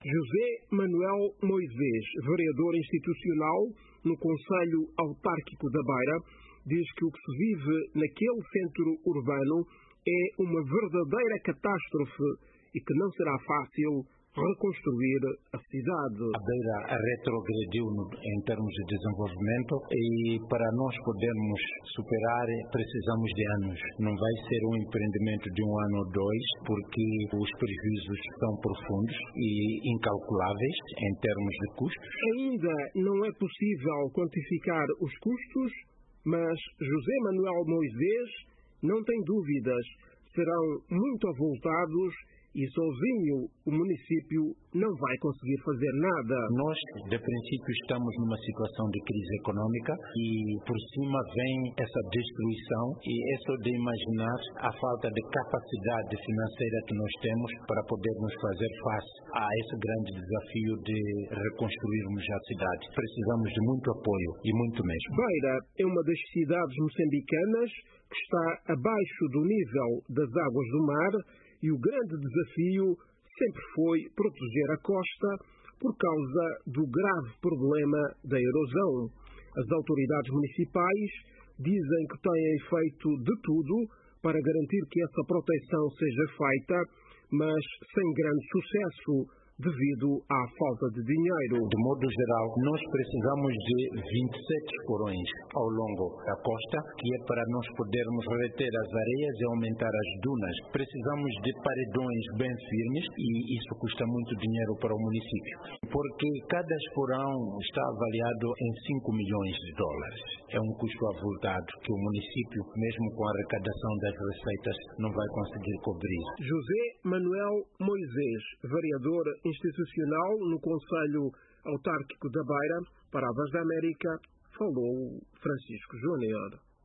José Manuel Moisés, vereador institucional no Conselho Autárquico da Beira, diz que o que se vive naquele centro urbano é uma verdadeira catástrofe e que não será fácil reconstruir a cidade. A Beira retrogrediu em termos de desenvolvimento e para nós podermos superar precisamos de anos. Não vai ser um empreendimento de um ano ou dois, porque os prejuízos são profundos e incalculáveis em termos de custos. Ainda não é possível quantificar os custos, mas José Manuel Moisés não tem dúvidas, serão muito avultados e sozinho o município não vai conseguir fazer nada. Nós, de princípio, estamos numa situação de crise econômica e por cima vem essa destruição e é só de imaginar a falta de capacidade financeira que nós temos para podermos fazer face a esse grande desafio de reconstruirmos a cidade. Precisamos de muito apoio e muito mesmo. Beira é uma das cidades moçambicanas que está abaixo do nível das águas do mar e o grande desafio sempre foi proteger a costa por causa do grave problema da erosão. As autoridades municipais dizem que têm feito de tudo para garantir que essa proteção seja feita, mas sem grande sucesso devido à falta de dinheiro. De modo geral, nós precisamos de 27 porões ao longo da costa, que é para nós podermos reter as areias e aumentar as dunas. Precisamos de paredões bem firmes e isso custa muito dinheiro para o município, porque cada esporão está avaliado em 5 milhões de dólares. É um custo avultado que o município, mesmo com a arrecadação das receitas, não vai conseguir cobrir. José Manuel Moisés, vereador institucional no Conselho Autárquico da Beira, para a Voz da América, falou Francisco Júnior.